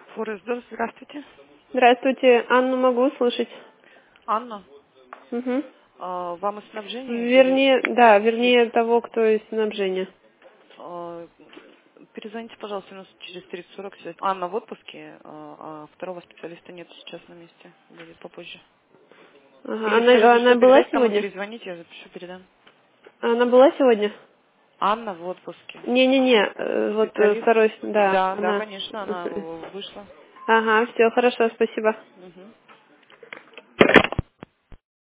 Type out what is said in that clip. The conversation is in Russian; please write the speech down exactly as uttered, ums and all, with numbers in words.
Форездор, здравствуйте. Здравствуйте, Анну могу услышать? Анна, Угу. а, вам из снабжения или Вернее, да, вернее того, кто из снабжения. а, перезвоните, пожалуйста, у нас через тридцать сорок сегодня. Анна в отпуске, а, а второго специалиста нет сейчас на месте, будет попозже. Ага. Или Она, скажите, она что была передать, кому сегодня? перезвонить, я запишу, передам. Она была сегодня? Анна в отпуске. Не-не-не, э, вот э, Специалист? второй, да, Да, да, она. конечно, она э, вышла. Ага, все, хорошо, спасибо. Мгм.